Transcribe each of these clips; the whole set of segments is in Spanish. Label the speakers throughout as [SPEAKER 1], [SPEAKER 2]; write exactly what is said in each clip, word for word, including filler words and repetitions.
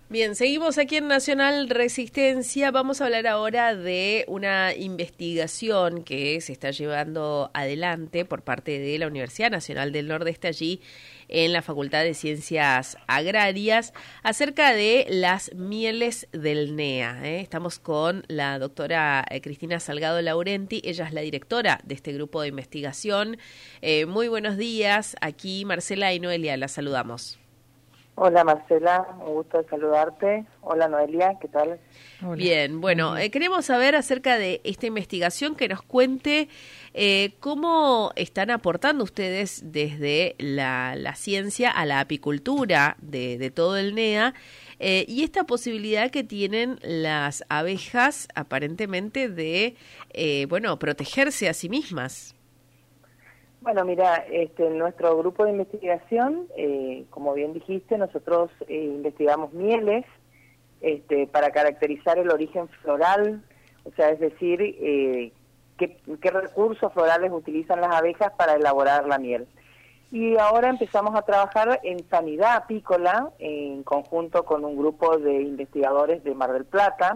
[SPEAKER 1] Bien, seguimos aquí en Nacional Resistencia. Vamos a hablar ahora de una investigación que se está llevando adelante por parte de la Universidad Nacional del Nordeste, allí en la Facultad de Ciencias Agrarias, acerca de las mieles del N E A. ¿eh? Estamos con la doctora eh, Cristina Salgado Laurenti, ella es la directora de este grupo de investigación. Eh, muy buenos días, aquí Marcela y Noelia, la saludamos.
[SPEAKER 2] Hola Marcela, un gusto de saludarte. Hola Noelia, ¿qué tal?
[SPEAKER 1] Hola. Bien, bueno, eh, queremos saber acerca de esta investigación, que nos cuente eh, cómo están aportando ustedes desde la, la ciencia a la apicultura de, de todo el N E A eh, y esta posibilidad que tienen las abejas aparentemente de, eh, bueno, protegerse a sí mismas.
[SPEAKER 2] Bueno, mira, este, nuestro grupo de investigación, eh, como bien dijiste, nosotros eh, investigamos mieles este, para caracterizar el origen floral, o sea, es decir, eh, qué, qué recursos florales utilizan las abejas para elaborar la miel. Y ahora empezamos a trabajar en sanidad apícola, en conjunto con un grupo de investigadores de Mar del Plata,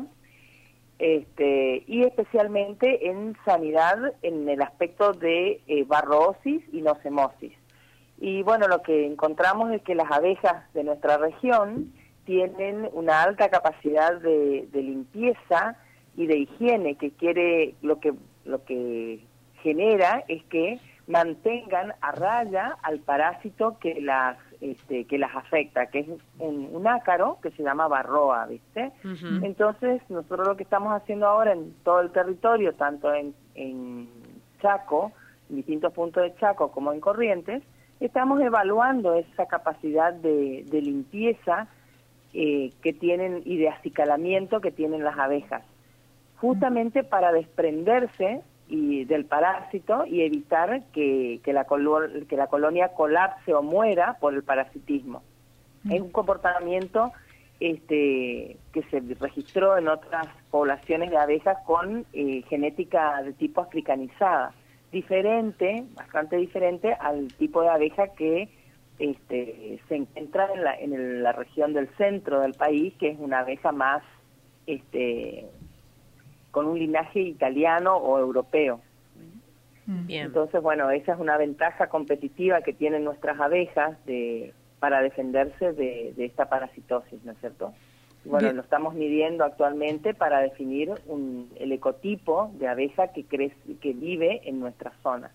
[SPEAKER 2] Este, y especialmente en sanidad en el aspecto de eh, barroosis y nocemosis. Y bueno, lo que encontramos es que las abejas de nuestra región tienen una alta capacidad de, de limpieza y de higiene, que quiere lo que lo que genera es que mantengan a raya al parásito que las este, que las afecta, que es un, un ácaro que se llama varroa, ¿viste? Uh-huh. Entonces, nosotros lo que estamos haciendo ahora en todo el territorio, tanto en, en Chaco, en distintos puntos de Chaco, como en Corrientes, estamos evaluando esa capacidad de, de limpieza eh, que tienen y de acicalamiento que tienen las abejas, justamente para desprenderse y del parásito y evitar que, que, la colo- que la colonia colapse o muera por el parasitismo. Mm. Es un comportamiento este, que se registró en otras poblaciones de abejas con eh, genética de tipo africanizada, diferente, bastante diferente al tipo de abeja que este, se encuentra en la, en el, la región del centro del país, que es una abeja más este, con un linaje italiano o europeo. Bien. Entonces, bueno, esa es una ventaja competitiva que tienen nuestras abejas de para defenderse de, de esta parasitosis, ¿no es cierto? Bueno, Bien. Lo estamos midiendo actualmente para definir un, el ecotipo de abeja que crece, que vive en nuestra zona.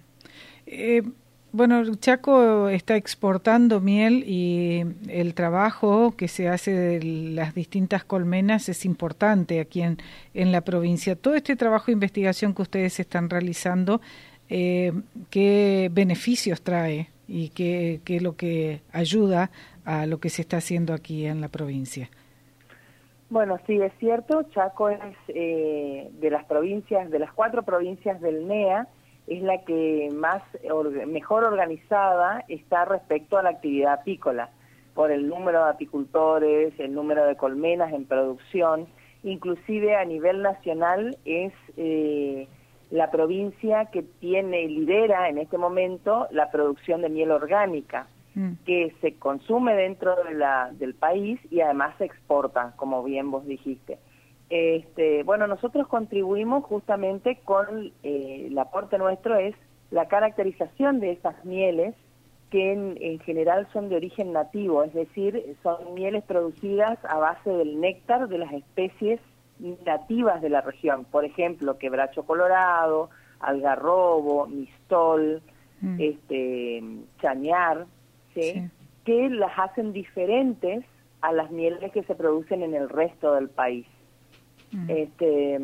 [SPEAKER 3] Eh, Bueno, Chaco está exportando miel y el trabajo que se hace de las distintas colmenas es importante aquí en, en la provincia. Todo este trabajo de investigación que ustedes están realizando, eh, ¿qué beneficios trae y qué, qué es lo que ayuda a lo que se está haciendo aquí en la provincia?
[SPEAKER 2] Bueno, sí, es cierto, Chaco es eh, de las provincias, de las cuatro provincias del N E A, es la que más or, mejor organizada está respecto a la actividad apícola, por el número de apicultores, el número de colmenas en producción, inclusive a nivel nacional es eh, la provincia que tiene lidera en este momento la producción de miel orgánica, mm. que se consume dentro de la, del país y además se exporta, como bien vos dijiste. Este, bueno, nosotros contribuimos justamente con, eh, el aporte nuestro es la caracterización de esas mieles que en, en general son de origen nativo, es decir, son mieles producidas a base del néctar de las especies nativas de la región, por ejemplo, quebracho colorado, algarrobo, mistol, mm. este, chañar, ¿sí? Sí. que las hacen diferentes a las mieles que se producen en el resto del país. Este,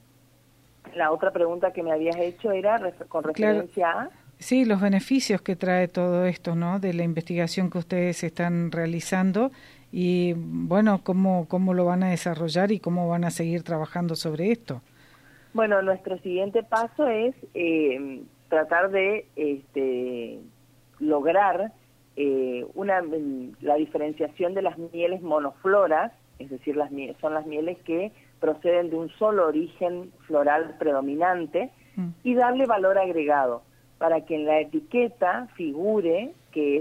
[SPEAKER 2] la otra pregunta que me habías hecho era con referencia claro. a...
[SPEAKER 3] Sí, los beneficios que trae todo esto, ¿no? De la investigación que ustedes están realizando y, bueno, cómo, cómo lo van a desarrollar y cómo van a seguir trabajando sobre esto.
[SPEAKER 2] Bueno, nuestro siguiente paso es eh, tratar de este, lograr eh, una la diferenciación de las mieles monofloras, es decir, las son las mieles que proceden de un solo origen floral predominante, mm. y darle valor agregado para que en la etiqueta figure que es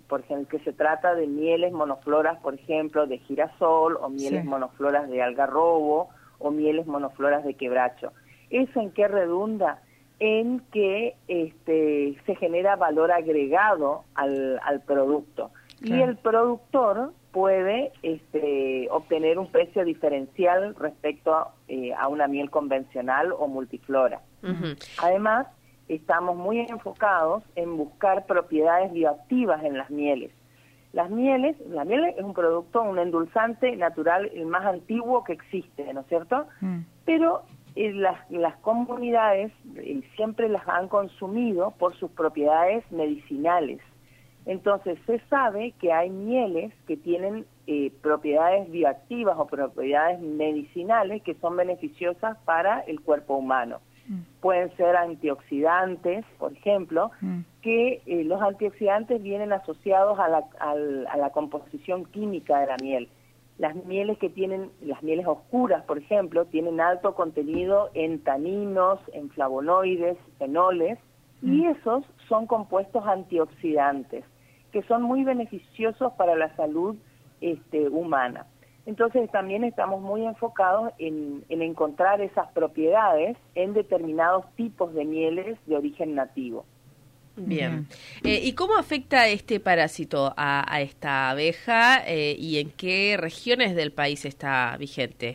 [SPEAKER 2] por ejemplo, que se trata de mieles monofloras, por ejemplo, de girasol, o mieles sí. monofloras de algarrobo, o mieles monofloras de quebracho. ¿Eso en qué redunda? En que este, se genera valor agregado al, al producto. Claro. Y el productor puede este, obtener un precio diferencial respecto a, eh, a una miel convencional o multiflora. Uh-huh. Además, estamos muy enfocados en buscar propiedades bioactivas en las mieles. Las mieles, la miel es un producto, un endulzante natural, el más antiguo que existe, ¿no es cierto? Mm. Pero eh, las, las comunidades eh, siempre las han consumido por sus propiedades medicinales. Entonces se sabe que hay mieles que tienen eh, propiedades bioactivas o propiedades medicinales que son beneficiosas para el cuerpo humano. Mm. Pueden ser antioxidantes, por ejemplo, mm. que eh, los antioxidantes vienen asociados a la, a, a la composición química de la miel. Las mieles que tienen, las mieles oscuras, por ejemplo, tienen alto contenido en taninos, en flavonoides, fenoles, mm. y esos son compuestos antioxidantes que son muy beneficiosos para la salud este, humana. Entonces también estamos muy enfocados en, en encontrar esas propiedades en determinados tipos de mieles de origen nativo.
[SPEAKER 1] Bien. Eh, ¿Y cómo afecta este parásito a, a esta abeja eh, y en qué regiones del país está vigente?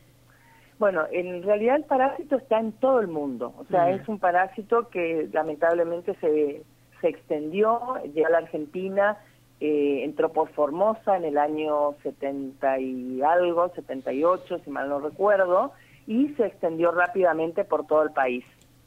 [SPEAKER 2] Bueno, en realidad el parásito está en todo el mundo. O sea, mm. es un parásito que lamentablemente se, se extendió, llegó a la Argentina. Eh, entró por Formosa en el año setenta y algo, setenta y ocho, si mal no recuerdo, y se extendió rápidamente por todo el país.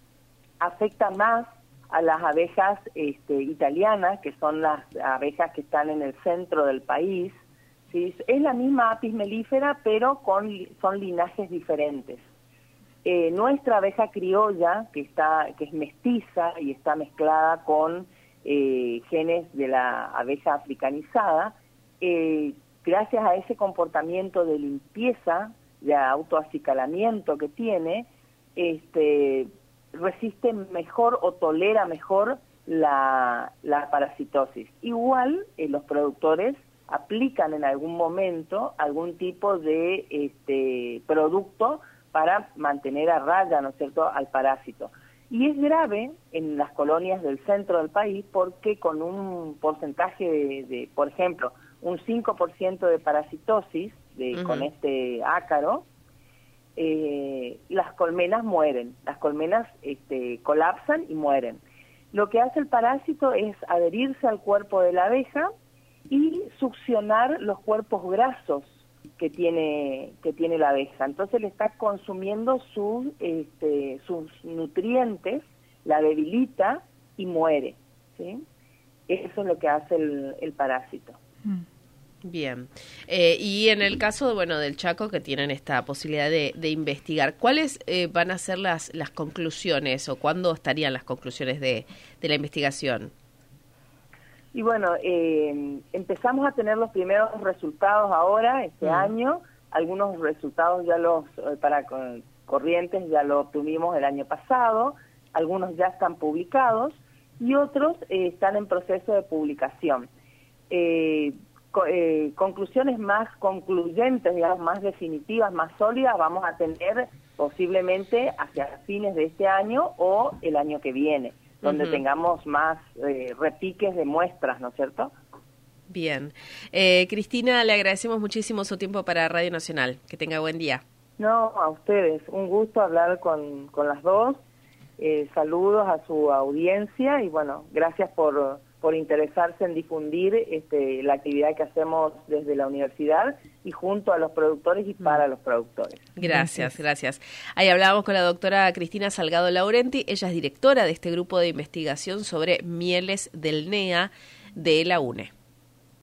[SPEAKER 2] Afecta más a las abejas este, italianas, que son las abejas que están en el centro del país, ¿sí? Es la misma apis melífera, pero con, son linajes diferentes. Eh, nuestra abeja criolla, que, está, que es mestiza y está mezclada con Eh, genes de la abeja africanizada, eh, gracias a ese comportamiento de limpieza, de autoacicalamiento que tiene, este, resiste mejor o tolera mejor la, la parasitosis. Igual eh, los productores aplican en algún momento algún tipo de este, producto para mantener a raya, ¿no es cierto?, al parásito. Y es grave en las colonias del centro del país porque con un porcentaje de, de por ejemplo, un cinco por ciento de parasitosis de, uh-huh. con este ácaro, eh, las colmenas mueren, las colmenas este, colapsan y mueren. Lo que hace el parásito es adherirse al cuerpo de la abeja y succionar los cuerpos grasos que tiene que tiene la abeja. Entonces le está consumiendo sus este, sus nutrientes, la debilita y muere, ¿sí? Eso es lo que hace el, el parásito.
[SPEAKER 1] Bien. Eh, y en el caso, bueno, del Chaco, que tienen esta posibilidad de, de investigar, ¿cuáles eh, van a ser las, las conclusiones o cuándo estarían las conclusiones de, de la investigación?
[SPEAKER 2] Y bueno, eh, empezamos a tener los primeros resultados ahora, este mm. año. Algunos resultados ya los, para Corrientes ya lo obtuvimos el año pasado, algunos ya están publicados y otros eh, están en proceso de publicación. Eh, co eh, conclusiones más concluyentes, digamos, más definitivas, más sólidas, vamos a tener posiblemente hacia fines de este año o el año que viene, donde uh-huh. tengamos más eh, repiques de muestras, ¿no es cierto?
[SPEAKER 1] Bien. Eh, Cristina, le agradecemos muchísimo su tiempo para Radio Nacional. Que tenga buen día.
[SPEAKER 2] No, a ustedes. Un gusto hablar con, con las dos. Eh, saludos a su audiencia y, bueno, gracias por, por interesarse en difundir este, la actividad que hacemos desde la universidad y junto a los productores y para los productores.
[SPEAKER 1] Gracias, gracias. Ahí hablábamos con la doctora Cristina Salgado Laurenti. Ella es directora de este grupo de investigación sobre mieles del N E A de la UNE.